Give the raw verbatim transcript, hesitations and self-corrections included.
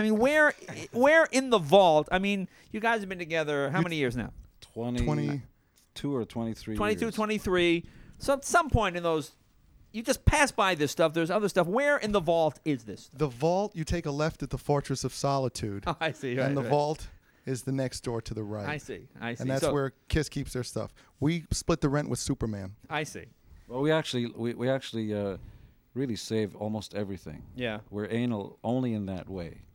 I mean, where where in the vault? I mean, you guys have been together how many years now? twenty, twenty two or twenty-three twenty-two, years. twenty-three. So at some point in those, you just pass by this stuff. There's other stuff. Where in the vault is this stuff? The vault, you take a left at the Fortress of Solitude. Oh, I see. Right, and the right. vault is the next door to the right. I see. I see. And that's So- where Kiss keeps their stuff. We split the rent with Superman. I see. Well, we actually we, we actually uh, really save almost everything. Yeah. We're anal only in that way.